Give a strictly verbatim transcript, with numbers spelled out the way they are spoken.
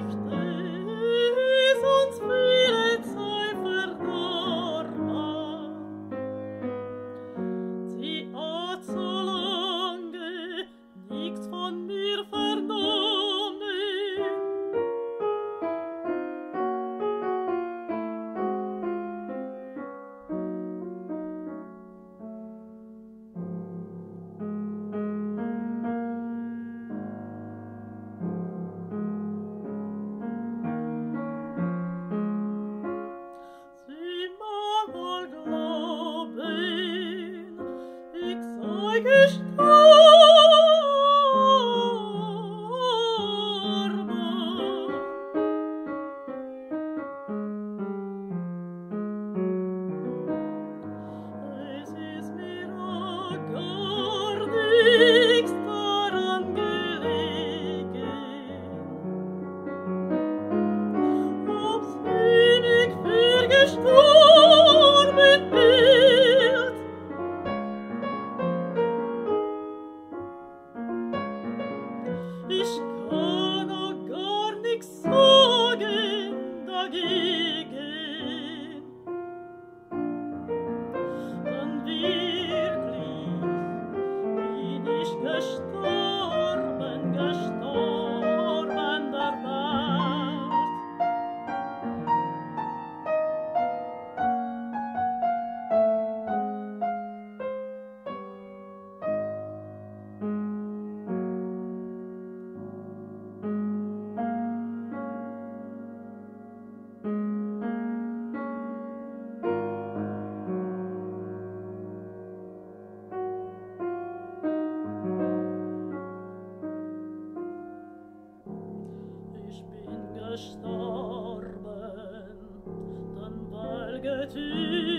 stehst uns viele Zeit verdorben. Sie hat so lange nichts von mir vernommen. Sie mag wohl glauben, ich sei gestorben. Es ist mir auch gar nichts daran gelegen, ob sie nicht für gestorben wird. Ich kann auch gar nichts sagen dagegen. Dann wirklich bin ich gestorben, gestorben der Welt. Ich bin gestorben, dann weil getütet